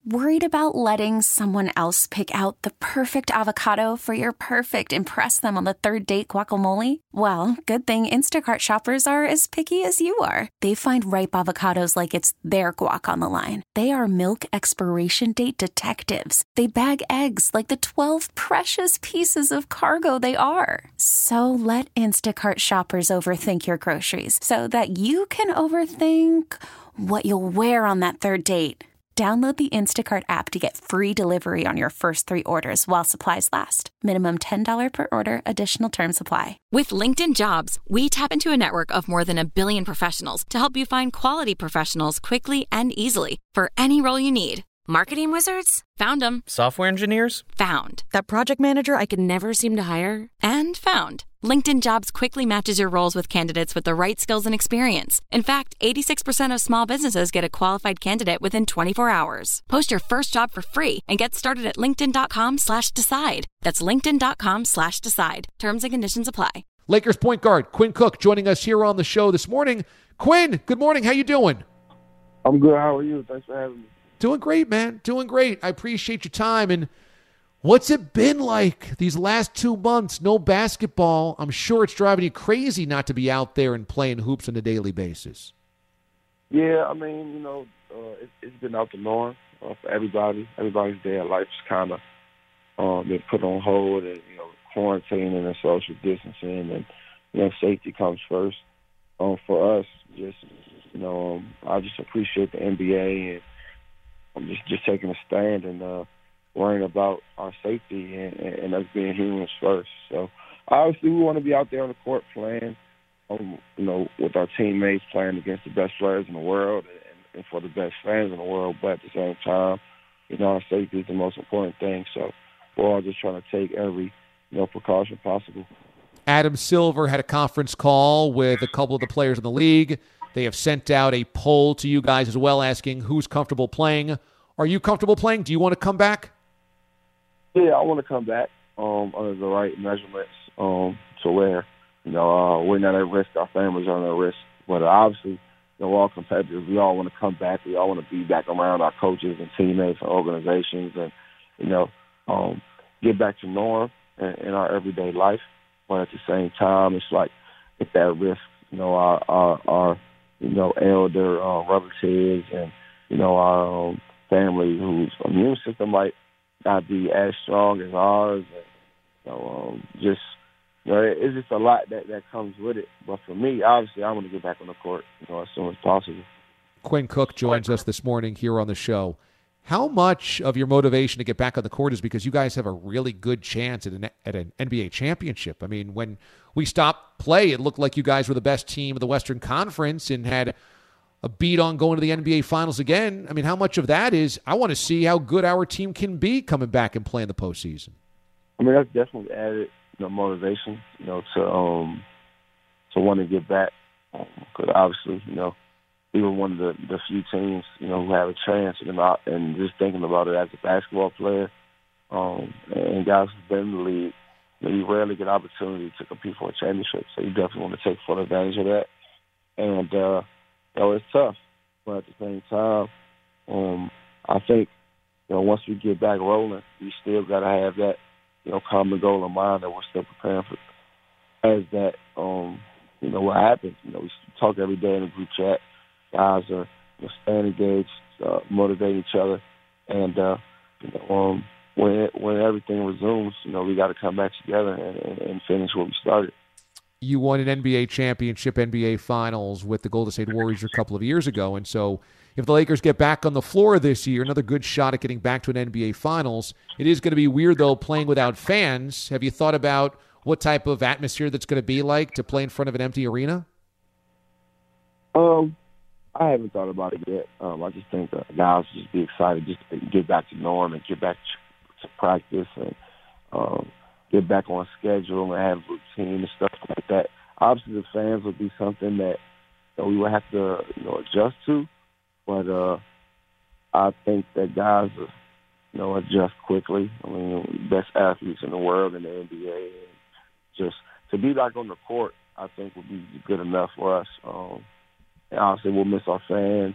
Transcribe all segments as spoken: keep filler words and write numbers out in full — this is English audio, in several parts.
Worried about letting someone else pick out the perfect avocado for your perfect impress them on the third date guacamole? Well, good thing Instacart shoppers are as picky as you are. They find ripe avocados like it's their guac on the line. They are milk expiration date detectives. They bag eggs like the twelve precious pieces of cargo they are. So let Instacart shoppers overthink your groceries so that you can overthink what you'll wear on that third date. Download the Instacart app to get free delivery on your first three orders while supplies last. Minimum ten dollars per order. Additional terms apply. With LinkedIn Jobs, we tap into a network of more than a billion professionals to help you find quality professionals quickly and easily for any role you need. Marketing wizards? Found them. Software engineers? Found. That project manager I could never seem to hire? And found. LinkedIn Jobs quickly matches your roles with candidates with the right skills and experience. In fact, eighty-six percent of small businesses get a qualified candidate within twenty-four hours. Post your first job for free and get started at linkedin.com slash decide. That's linkedin.com slash decide. Terms and conditions apply. Lakers point guard Quinn Cook joining us here on the show this morning. Quinn, good morning. How you doing? I'm good. How are you? Thanks for having me. Doing great, man. Doing great. I appreciate your time. And what's it been like these last two months? No basketball. I'm sure it's driving you crazy not to be out there and playing hoops on a daily basis. Yeah, I mean, you know, uh, it, it's been out the norm uh, for everybody. Everybody's day of life's kind of um, been put on hold, and you know, quarantining and social distancing, and you know, safety comes first. Um, for us, just you know, um, I just appreciate the N B A and I'm just just taking a stand and uh, worrying about our safety and, and us being humans first. So obviously we want to be out there on the court playing, um, you know, with our teammates, playing against the best players in the world and, and for the best fans in the world. But at the same time, you know, our safety is the most important thing. So we're all just trying to take every, you know, precaution possible. Adam Silver had a conference call with a couple of the players in the league. They have sent out a poll to you guys as well asking who's comfortable playing. Are you comfortable playing? Do you want to come back? Yeah, I want to come back um, under the right measurements um, to where, you know, uh, we're not at risk, our families are not at risk. But obviously, you know, we're all competitors. We all want to come back. We all want to be back around our coaches and teammates and organizations and, you know, um, get back to norm in, in our everyday life. But at the same time, it's like it's that risk, you know, our, our, our you know, elder uh, relatives and, you know, our um, family whose immune system might not be as strong as ours. And, you know, um, just, you know, it, it's just a lot that, that comes with it. But for me, obviously, I want to get back on the court, you know, as soon as possible. Quinn Cook joins us this morning here on the show. How much of your motivation to get back on the court is because you guys have a really good chance at an, at an N B A championship? I mean, when we stopped play, it looked like you guys were the best team of the Western Conference and had a beat on going to the N B A Finals again. I mean, how much of that is, I want to see how good our team can be coming back and playing the postseason? I mean, that's definitely added, you know, motivation, you know, to um, to want to get back. Because obviously, you know, we were one of the, the few teams, you know, who have a chance. And, about, and just thinking about it as a basketball player, um, and guys who've been in the league, you know, you rarely get opportunity to compete for a championship. So you definitely want to take full advantage of that. And, uh, you know, it's tough. But at the same time, um, I think, you know, once we get back rolling, we still got to have that, you know, common goal in mind that we're still preparing for as that, um, you know, what happens. You know, we talk every day in the group chat. Guys are, you know, staying engaged, uh, motivating each other, and uh, you know, um, when it, when everything resumes, you know, we got to come back together and, and, and finish what we started. You won an N B A championship, N B A Finals with the Golden State Warriors a couple of years ago, and so if the Lakers get back on the floor this year, another good shot at getting back to an N B A Finals. It is going to be weird though playing without fans. Have you thought about what type of atmosphere that's going to be like to play in front of an empty arena? Um. I haven't thought about it yet. Um, I just think uh, guys just be excited just to get back to norm and get back to practice and um, get back on schedule and have routine and stuff like that. Obviously, the fans would be something that, that we would have to, you know, adjust to. But uh, I think that guys, are, you know, adjust quickly. I mean, best athletes in the world in the N B A. And just to be back on the court, I think would be good enough for us. Um, And obviously, we'll miss our fans,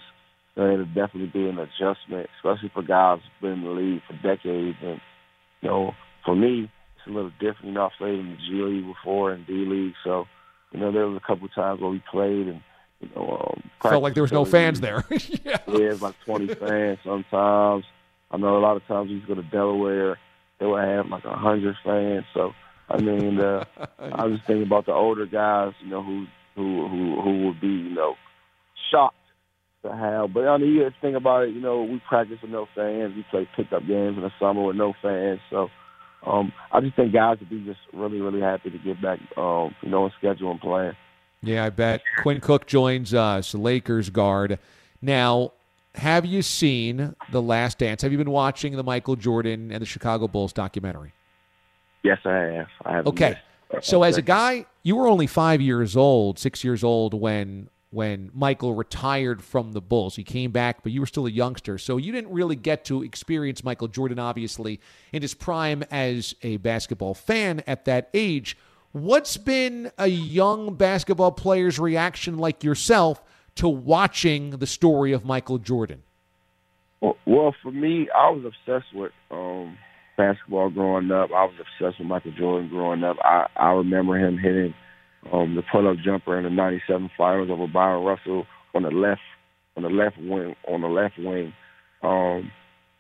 you know, it'll definitely be an adjustment, especially for guys who've been in the league for decades. And, you know, for me, it's a little different. You know, I played in the G League before and D League, so, you know, there was a couple of times where we played and, you know, um, felt like there was no fans there. yeah. yeah, it's like twenty fans sometimes. I know a lot of times we go to Delaware, they would have like a hundred fans. So, I mean, uh, I was thinking about the older guys, you know, who who who who would be, you know, shocked to have. But I mean, you think about it, you know, we practice with no fans. We play pickup games in the summer with no fans. So, um, I just think guys would be just really, really happy to get back, um, you know, on schedule and playing. Yeah, I bet. Quinn Cook joins us, Lakers guard. Now, have you seen The Last Dance? Have you been watching the Michael Jordan and the Chicago Bulls documentary? Yes, I have. I have. Okay. So as a guy, you were only five years old, six years old when when Michael retired from the Bulls. He came back, but you were still a youngster. So you didn't really get to experience Michael Jordan, obviously, in his prime as a basketball fan at that age. What's been a young basketball player's reaction like yourself to watching the story of Michael Jordan? Well, well for me, I was obsessed with um, basketball growing up. I was obsessed with Michael Jordan growing up. I, I remember him hitting um, the pull-up jumper in the ninety-seven finals over Byron Russell on the left, on the left wing, on the left wing, um,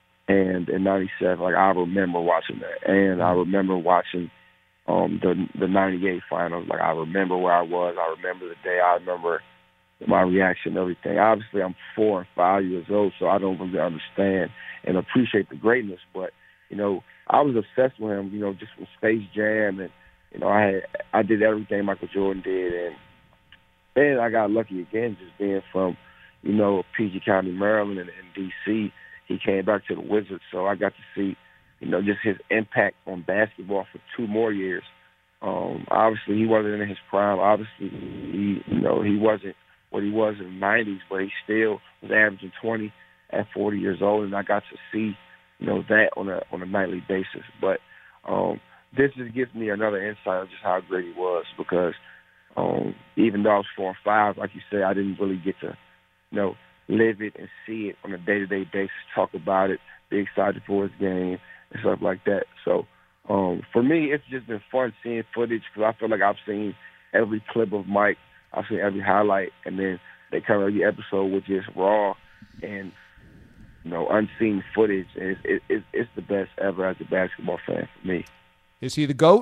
and in ninety-seven. Like I remember watching that, and I remember watching. Um, the the ninety-eight finals, like I remember where I was. I remember the day. I remember my reaction, everything. Obviously, I'm four and five years old, so I don't really understand and appreciate the greatness. But you know, I was obsessed with him. You know, just from Space Jam, and you know, I had, I did everything Michael Jordan did, and then I got lucky again, just being from you know P G County, Maryland, and, and D C. He came back to the Wizards, so I got to see. You know, just his impact on basketball for two more years. Um, obviously, he wasn't in his prime. Obviously, he, you know, he wasn't what he was in the nineties, but he still was averaging twenty at forty years old, and I got to see, you know, that on a on a nightly basis. But um, this just gives me another insight of just how great he was, because um, even though I was four and five, like you said, I didn't really get to, you know, live it and see it on a day-to-day basis, talk about it, be excited for his game, and stuff like that. So um, for me, it's just been fun seeing footage, because I feel like I've seen every clip of Mike. I've seen every highlight, and then they cover every episode with just raw and, you know, unseen footage. And it's, it, it's, it's the best ever as a basketball fan for me. Is he the GOAT?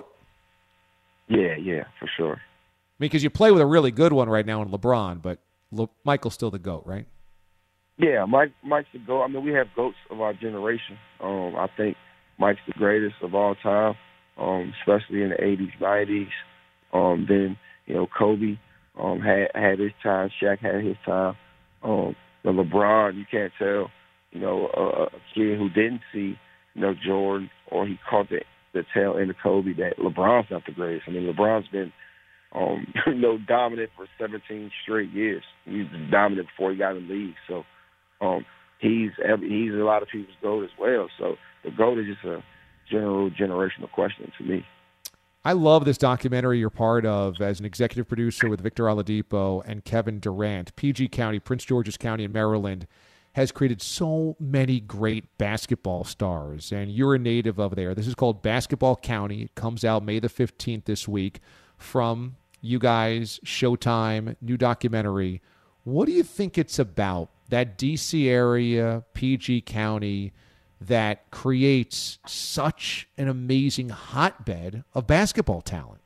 Yeah, yeah, for sure. I mean, because you play with a really good one right now in LeBron, but Le- Michael's still the GOAT, right? Yeah, Mike. Mike's the GOAT. I mean, we have GOATs of our generation. Um, I think Mike's the greatest of all time, um, especially in the eighties, nineties. Um, then, you know, Kobe um, had had his time. Shaq had his time. Um, the LeBron, you can't tell, you know, a, a kid who didn't see, you know, Jordan, or he caught the, the tail end of Kobe, that LeBron's not the greatest. I mean, LeBron's been, um, you know, dominant for seventeen straight years. He was dominant before he got in the league. So, um, he's he's a lot of people's GOAT as well. So the GOAT is just a general generational question to me. I love this documentary you're part of as an executive producer with Victor Oladipo and Kevin Durant. P G County, Prince George's County in Maryland, has created so many great basketball stars, and you're a native of there. This is called Basketball County. It comes out May the fifteenth this week from you guys, Showtime, new documentary. What do you think it's about, that D C area, P G County, that creates such an amazing hotbed of basketball talent?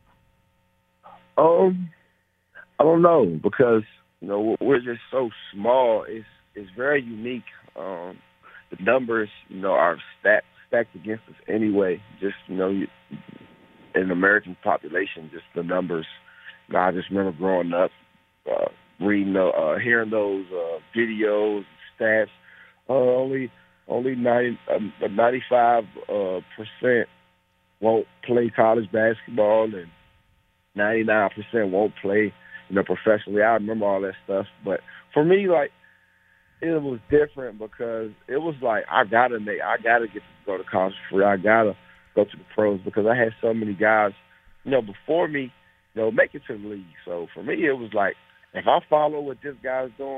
Um, I don't know, because, you know, we're just so small. It's it's very unique. Um, the numbers, you know, are stacked stacked against us anyway. Just, you know, you, in the American population, just the numbers. You know, I just remember growing up, uh, reading, uh, uh, hearing those uh, videos, stats. Uh, only only ninety, um, ninety-five uh, percent won't play college basketball, and ninety-nine percent won't play, you know, professionally. I remember all that stuff. But for me, like, it was different, because it was like, I gotta make, I gotta get to go to college for free. I gotta go to the pros, because I had so many guys, you know, before me, you know, make it to the league. So for me, it was like, if I follow what this guy's doing,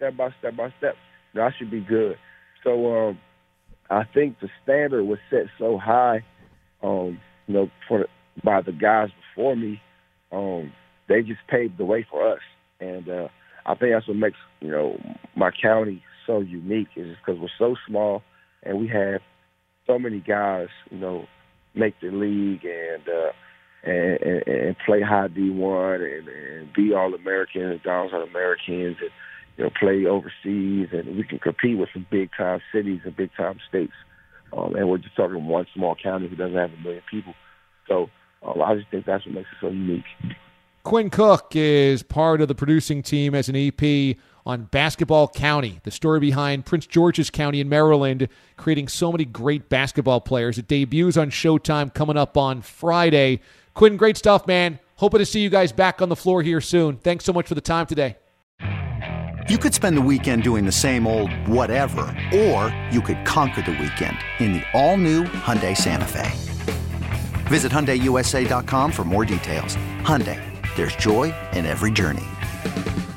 step by step by step, you know, I should be good. So um, I think the standard was set so high, um, you know, for by the guys before me. Um, they just paved the way for us, and uh, I think that's what makes, you know, my county so unique, is because we're so small and we have so many guys, you know, make the league and uh, and, and, and play high D one and, and be All-Americans, Downs All-Americans, and, you know, play overseas, and we can compete with some big-time cities and big-time states. Um, and we're just talking one small county who doesn't have a million people. So um, I just think that's what makes it so unique. Quinn Cook is part of the producing team as an E P on Basketball County, the story behind Prince George's County in Maryland, creating so many great basketball players. It debuts on Showtime coming up on Friday. Quinn, great stuff, man. Hoping to see you guys back on the floor here soon. Thanks so much for the time today. You could spend the weekend doing the same old whatever, or you could conquer the weekend in the all-new Hyundai Santa Fe. Visit Hyundai U S A dot com for more details. Hyundai, there's joy in every journey.